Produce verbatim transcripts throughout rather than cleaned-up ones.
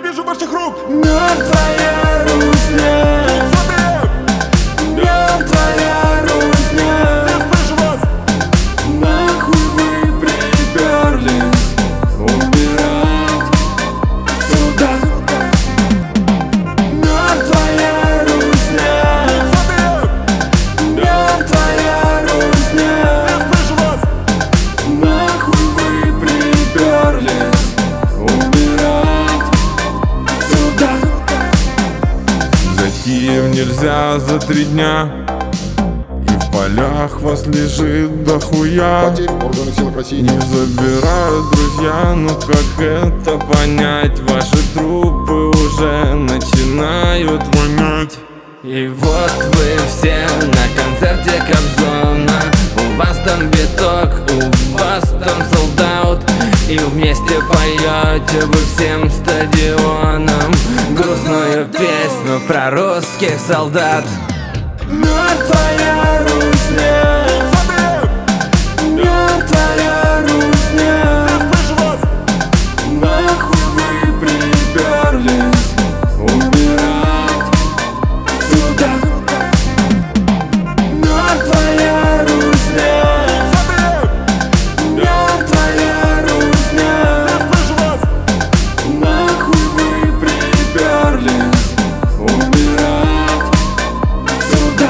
вижу ваших рук. Мертвая русня, мертвая русня. Я слышу вас. Нахуй вы приперлись убирать сюда. Мертвая русня, мертвая русня. Я слышу вас. Нахуй вы приперлись убирать сюда. За Киев нельзя за три дня, и в полях вас лежит дохуя. Потерь в органах силах России Не забирают друзья, ну как это понять? Ваши трупы уже начинают вонять. И вот вы все на концерте Кобзона. У вас там биток, у вас там солдат. И вместе поете вы всем стадионам грустную песню про русских солдат. Мертвая русня, мертвая русня. Я слышу вас. Нахуй вы приперлись убирать сюда. Мертвая русня, мертвая русня. Я слышу вас. Нахуй вы приперлись убирать сюда.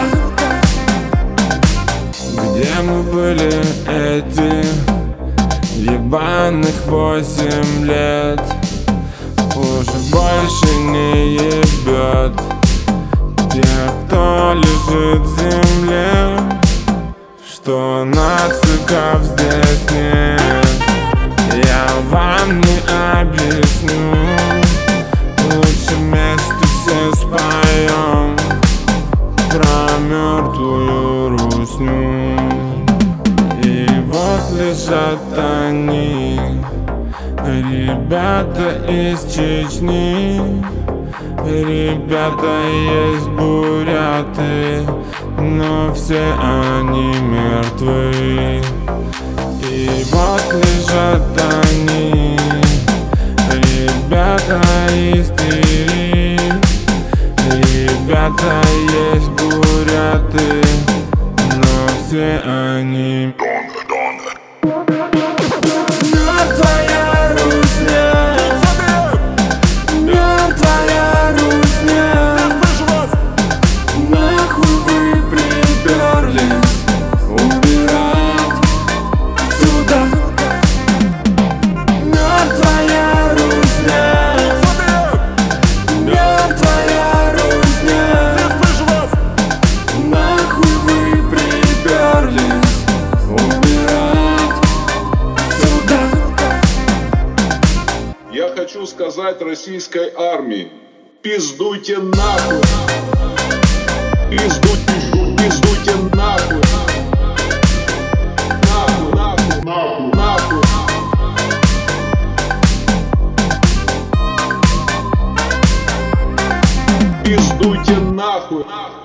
Где мы были эти ебаных восемь лет? Уже больше не ебет тех, кто лежит в земле, что нациков здесь нет. Я вам не объясню, лучше вместе все споем про мертвую русню. И вот лежат они, ребята из Чечни. Ребята есть буряты, но все они мертвы. И вот лежат они, ребята из Твери. Ребята есть буряты, но все они Мертвая русня, мертвая русня. Я слышу вас. Нахуй вы приперлись убирать сюда. Мертвая русня, мертвая русня. Я слышу вас. Нахуй вы приперлись убирать сюда. Я хочу сказать российской армии: пиздуйте нахуй! Пиздуйте, пиздуйте нахуй! Нахуй, нахуй, нахуй, нахуй! Пиздуйте нахуй!